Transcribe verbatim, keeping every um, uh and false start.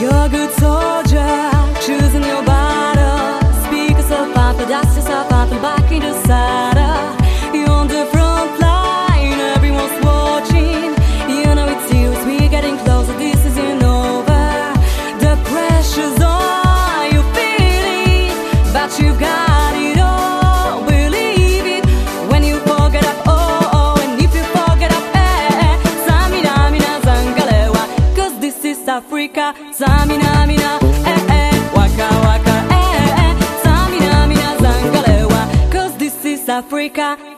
You're a good soldier, choosing your battle. Speak yourself up, dust yourself up and back in the saddle. You're on the front line, everyone's watching. You know it's you, it's me getting closer, this isn't over. The pressure's on, you feel it, but you've got it all, believe it. When you forget up, oh oh, and if you forget up, eh, Samina mina zangalewa, cause this is Africa. Samina mina, eh eh, waka waka, eh eh, Samina mina zangalewa, cause this is Africa.